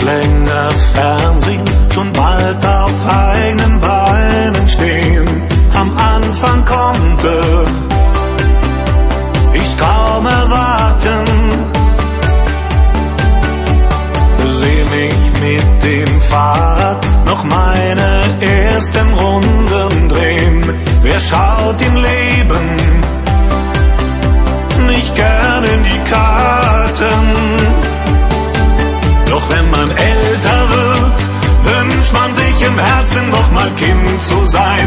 länger Fernsehen, schon bald auf eigenen Beinen stehen. Am Anfang konnte ich's kaum erwarten, seh mich mit dem Fahrrad noch meine ersten Runden drehen. Wer schaut im Leben nicht gern in die Karten? Doch wenn man älter wird, wünscht man sich im Herzen noch mal Kind zu sein.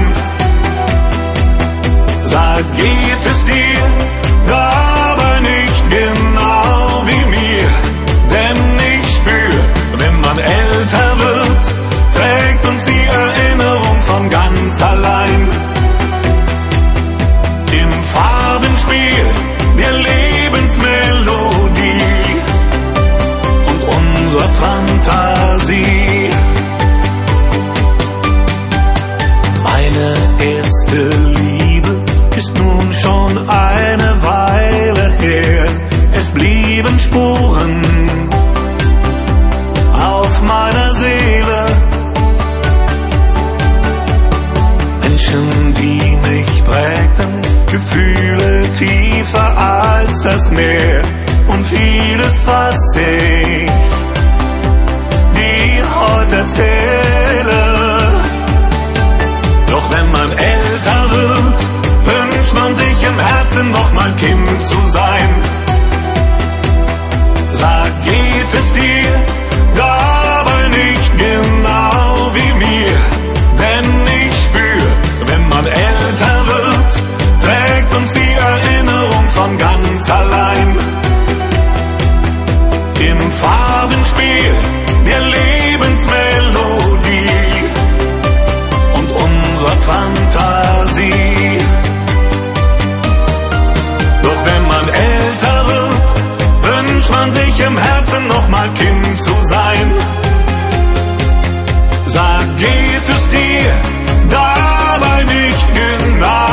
Sag, geht es dir dabei nicht genau wie mir? Denn ich spür, wenn man älter wird, trägt uns die Erinnerung von ganz allein. Im Farbenspiel der Lebensmelodie und unserer Fantasie. Meine erste Liebe ist nun schon eine Weile her. Es blieben Spuren auf meiner Seele. Menschen, die mich prägten, Gefühle tiefer als das Meer und vieles, was ich dir heute erzähle. Doch wenn man älter wird, wünscht man sich im Herzen noch mal Kind zu sein. Sag, geht es dir dabei nicht genau wie mir? Denn ich spür, wenn man älter wird, trägt uns die Erinnerung von ganz allein. Im Farbenspiel der Lebensmelodie und unserer Fantasie. Doch wenn man älter wird, wünscht man sich im Herzen noch mal Kind zu sein. Sag, geht es dir dabei nicht genau